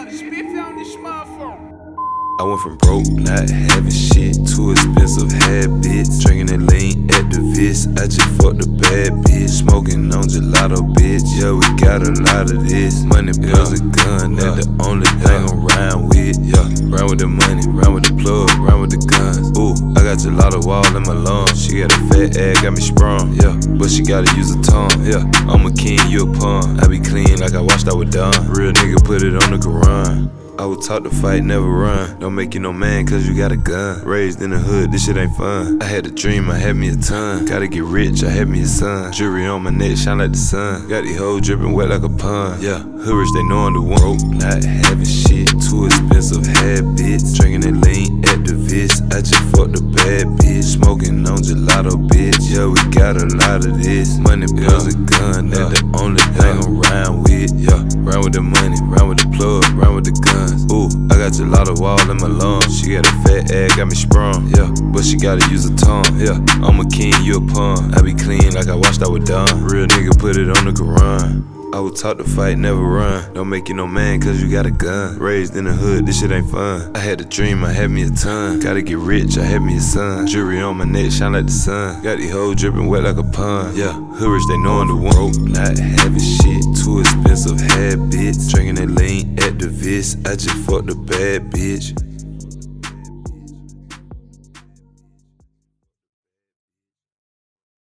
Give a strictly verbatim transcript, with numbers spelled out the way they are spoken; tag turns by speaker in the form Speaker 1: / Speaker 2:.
Speaker 1: Spiffy on this motherfucker.
Speaker 2: I went from broke, not having shit, to expensive habits. Drinking that lean activist, I just fucked a bad bitch. Smoking on gelato, bitch, yeah, we got a lot of this. Money, bills, a gun, that the only thing I'm round with. Yeah, round with the money, round with the plug, round with the guns. Ooh, I got gelato all in my lungs. She got a fat ass, got me sprung, yeah, but she gotta use a tongue, yeah. I'm a king, you a pawn. I be clean like I washed out with Dawn. Real nigga put it on the Quran. I would talk to fight, never run. Don't make you no man cause you got a gun. Raised in the hood, this shit ain't fun. I had a dream, I had me a ton. Gotta get rich, I had me a son. Jewelry on my neck, shine like the sun. Got these hoes dripping wet like a pond. Yeah, hood rich, they know I'm the one. Broke, not having shit, too expensive habits. Drinking that lean activist, I just fucked a bad bitch. Smoking on gelato, bitch, yeah, we got a lot of this. Money, bills, a gun, that the only thing I'm round with. Yeah, round with the money, round with the plug, round with the gun. Ooh, I got gelato all in my lungs. She got a fat ass, got me sprung, yeah, but she gotta use a tongue, yeah. I'm a king, you a pawn. I be clean like I washed out with Dawn. Real nigga put it on the Quran. I would talk to fight, never run. Don't make you no man cause you got a gun. Raised in the hood, this shit ain't fun. I had a dream, I had me a ton. Gotta get rich, I had me a son. Jewelry on my neck, shine like the sun. Got these hoes dripping wet like a pond. Yeah, hood rich, they know I'm the one. Broke, not having shit, too expensive habits. Drinking that lean activist, I just fucked a bad bitch.